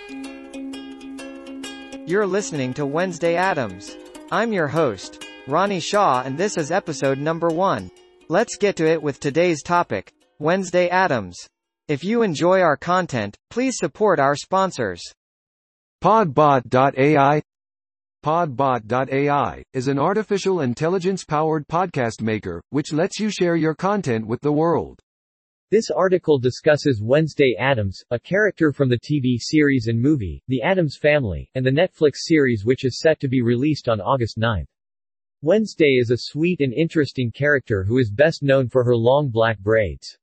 You're listening to Wednesday Addams. I'm your host, Ronnie Shaw, and this is episode number 1. Let's get to it with today's topic, Wednesday Addams. If you enjoy our content, please support our sponsors. Podbot.ai. Podbot.ai is an artificial intelligence-powered podcast maker, which lets you share your content with the world. This article discusses Wednesday Addams, a character from the TV series and movie, The Addams Family, and the Netflix series which is set to be released on August 9. Wednesday is a sweet and interesting character who is best known for her long black braids.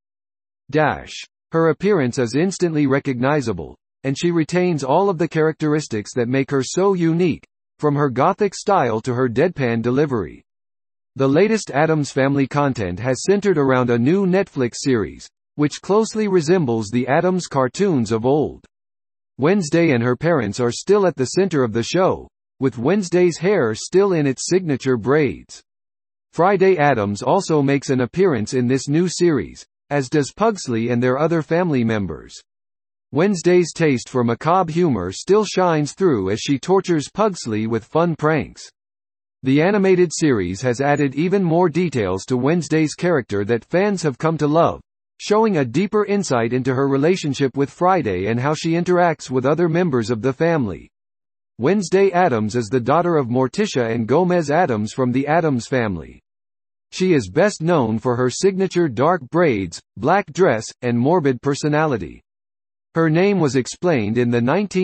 Her appearance is instantly recognizable, and she retains all of the characteristics that make her so unique, from her gothic style to her deadpan delivery. The latest Addams Family content has centered around a new Netflix series, which closely resembles the Addams cartoons of old. Wednesday and her parents are still at the center of the show, with Wednesday's hair still in its signature braids. Friday Addams also makes an appearance in this new series, as does Pugsley and their other family members. Wednesday's taste for macabre humor still shines through as she tortures Pugsley with fun pranks. The animated series has added even more details to Wednesday's character that fans have come to love, showing a deeper insight into her relationship with Friday and how she interacts with other members of the family. Wednesday Addams is the daughter of Morticia and Gomez Addams from the Addams Family. She is best known for her signature dark braids, black dress, and morbid personality. Her name was explained in the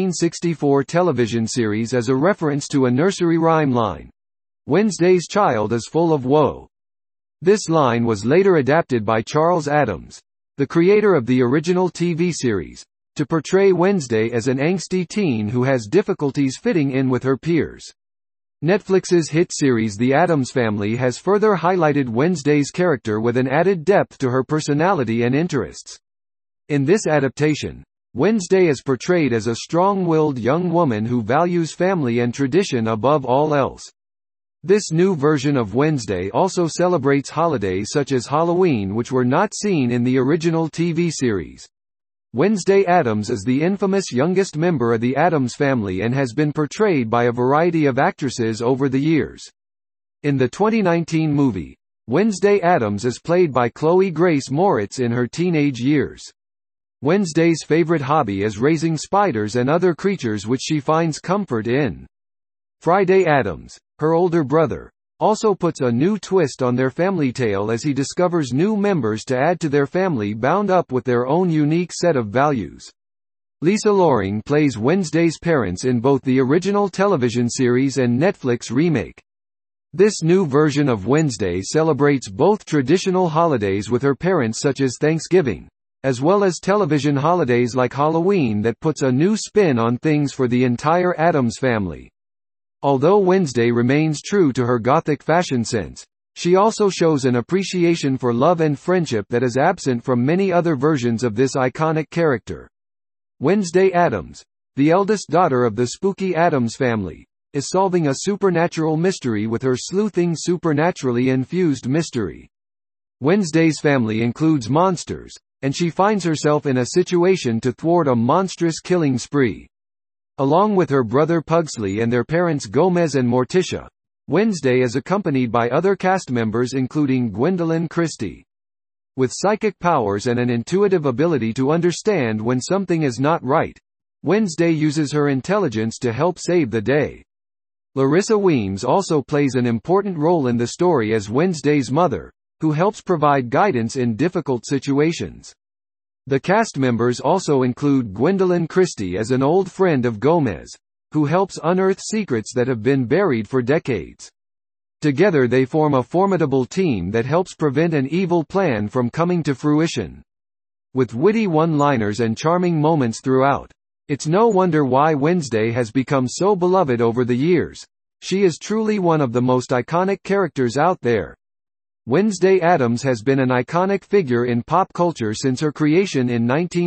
1964 television series as a reference to a nursery rhyme line. Wednesday's child is full of woe. This line was later adapted by Charles Addams, the creator of the original TV series, to portray Wednesday as an angsty teen who has difficulties fitting in with her peers. Netflix's hit series The Addams Family has further highlighted Wednesday's character with an added depth to her personality and interests. In this adaptation, Wednesday is portrayed as a strong-willed young woman who values family and tradition above all else. This new version of Wednesday also celebrates holidays such as Halloween, which were not seen in the original TV series. Wednesday Addams is the infamous youngest member of the Addams Family and has been portrayed by a variety of actresses over the years. In the 2019 movie, Wednesday Addams is played by Chloe Grace Moritz in her teenage years. Wednesday's favorite hobby is raising spiders and other creatures which she finds comfort in. Friday Addams, her older brother, also puts a new twist on their family tale as he discovers new members to add to their family bound up with their own unique set of values. Lisa Loring plays Wednesday's parents in both the original television series and Netflix remake. This new version of Wednesday celebrates both traditional holidays with her parents such as Thanksgiving, as well as television holidays like Halloween that puts a new spin on things for the entire Addams family. Although Wednesday remains true to her gothic fashion sense, she also shows an appreciation for love and friendship that is absent from many other versions of this iconic character. Wednesday Addams, the eldest daughter of the spooky Addams family, is solving a supernatural mystery with her sleuthing supernaturally infused mystery. Wednesday's family includes monsters, and she finds herself in a situation to thwart a monstrous killing spree. Along with her brother Pugsley and their parents Gomez and Morticia, Wednesday is accompanied by other cast members including Gwendolyn Christie. With psychic powers and an intuitive ability to understand when something is not right, Wednesday uses her intelligence to help save the day. Larissa Weems also plays an important role in the story as Wednesday's mother, who helps provide guidance in difficult situations. The cast members also include Gwendolyn Christie as an old friend of Gomez, who helps unearth secrets that have been buried for decades. Together they form a formidable team that helps prevent an evil plan from coming to fruition. With witty one-liners and charming moments throughout, it's no wonder why Wednesday has become so beloved over the years. She is truly one of the most iconic characters out there. Wednesday Addams has been an iconic figure in pop culture since her creation in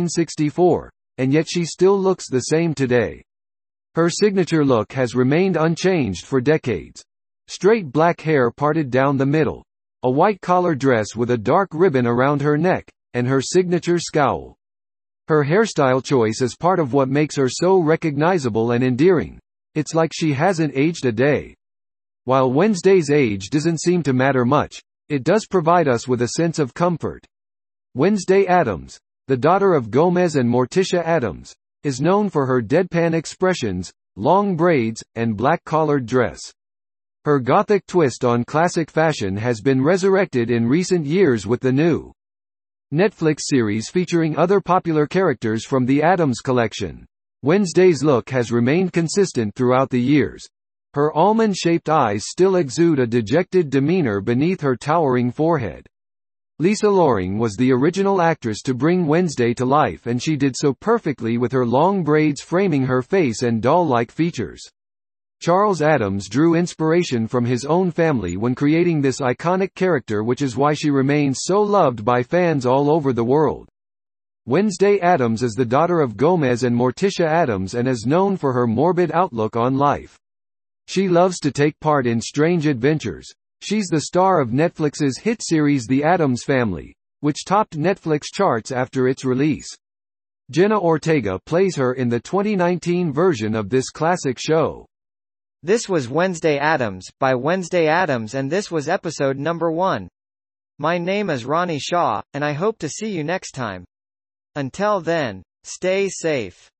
1964, and yet she still looks the same today. Her signature look has remained unchanged for decades. Straight black hair parted down the middle, a white collar dress with a dark ribbon around her neck, and her signature scowl. Her hairstyle choice is part of what makes her so recognizable and endearing. It's like she hasn't aged a day. While Wednesday's age doesn't seem to matter much, it does provide us with a sense of comfort. Wednesday Addams, the daughter of Gomez and Morticia Addams, is known for her deadpan expressions, long braids, and black-collared dress. Her gothic twist on classic fashion has been resurrected in recent years with the new Netflix series featuring other popular characters from the Addams collection. Wednesday's look has remained consistent throughout the years. Her almond-shaped eyes still exude a dejected demeanor beneath her towering forehead. Lisa Loring was the original actress to bring Wednesday to life, and she did so perfectly with her long braids framing her face and doll-like features. Charles Addams drew inspiration from his own family when creating this iconic character, which is why she remains so loved by fans all over the world. Wednesday Addams is the daughter of Gomez and Morticia Addams and is known for her morbid outlook on life. She loves to take part in strange adventures. She's the star of Netflix's hit series The Addams Family, which topped Netflix charts after its release. Jenna Ortega plays her in the 2019 version of this classic show. This was Wednesday Addams, by Wednesday Addams, and this was episode number 1. My name is Ronnie Shaw, and I hope to see you next time. Until then, stay safe.